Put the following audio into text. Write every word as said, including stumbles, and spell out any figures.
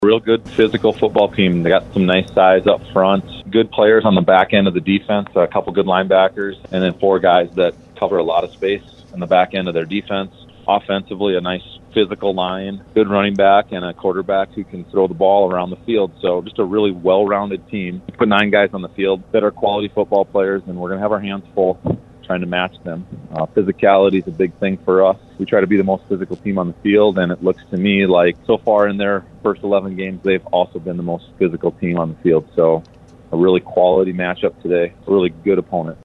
Real good physical football team. They got some nice size up front, good players on the back end of the defense, a couple good linebackers, and then four guys that cover a lot of space on the back end of their defense. Offensively, a nice physical line, good running back, and a quarterback who can throw the ball around the field. So just a really well-rounded team. We put nine guys on the field that are quality football players, and we're going to have our hands full trying to match them. Uh, physicality is a big thing for us. We try to be the most physical team on the field, and it looks to me like so far in their first eleven games, they've also been the most physical team on the field. So a really quality matchup today, a really good opponent.